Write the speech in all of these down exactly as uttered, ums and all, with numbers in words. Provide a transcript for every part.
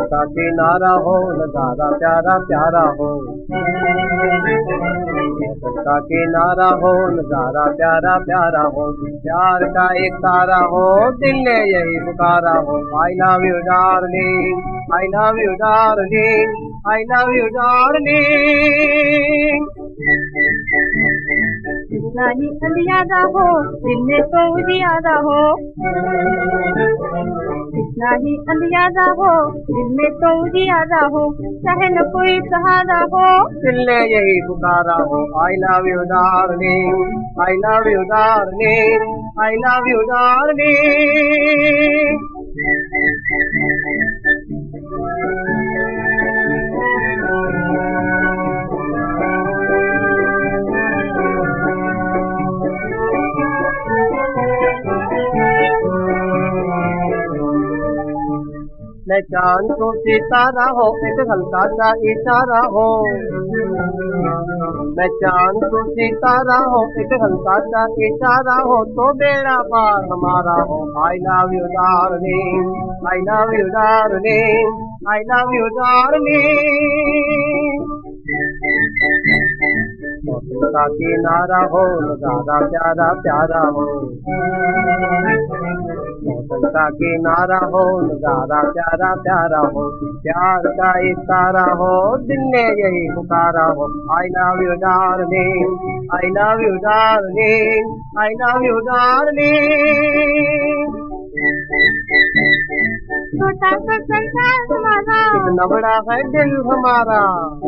का किनारा हो नजारा प्यारा प्यारा हो, का किनारा हो नजारा प्यारा प्यारा हो, प्यार का एक तारा हो दिल ने यही पुकारा हो। I love you darling, I love you darling, I love you darling. कितना ही अंधियारा हो दिल में तो उजियारा हो, कितना ही अंधियारा हो दिल में तो उजियारा हो, चाहे न कोई सहारा हो दिल ने यही पुकारा हो। I love you darling, I love you darling, I love you darling. मैं चांद को सितारा हो एक हल्का सा इशारा हो, मैं चांद को सितारा हो एक हल्का सा इशारा हो, तो बेड़ा पार हमारा हो। I love you darling, I love you darling, I love you darling. मौसम का किनारा हो नजारा प्यारा प्यारा हो, मौसम का किनारा हो नजारा प्यारा प्यारा हो, प्यार का इशारा हो दिल ने यही पुकारा हो। I love you darling, I love you darling, I love you darling. छोटा सा संसार हमारा कितना बड़ा है दिल हमारा,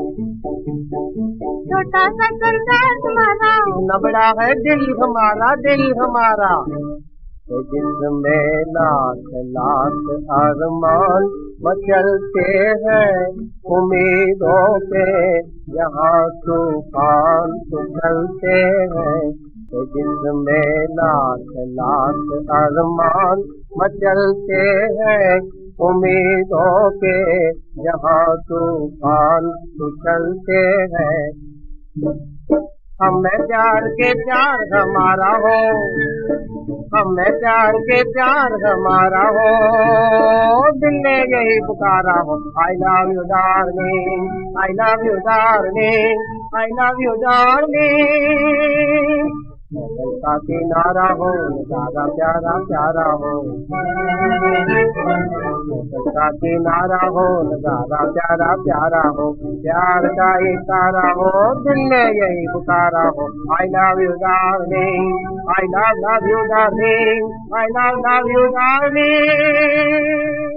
छोटा सा संसार हमारा कितना बड़ा है दिल हमारा, दिल हमारा। जिसमें लाख लाख अरमान मचलते हैं उम्मीदों पे, यहाँ तूफान उछलते हैं। जिसमें लाख लाख अरमान मचलते हैं उम्मीदों के, यहाँ तूफान उछलते हैं। हमें प्यार के प्यार हमारा हो, हमें प्यार के प्यार हमारा हो, दिल ने यही पुकारा हो। I love you darling, I love you darling, I love you darling. मौसम का किनारा हो नजारा प्यारा प्यारा हो, मौसम का किनारा हो नजारा प्यारा प्यारा हो, प्यार का इशारा हो दिल ने यही पुकारा हो। I love you darling, I love love you darling, I love love you darling.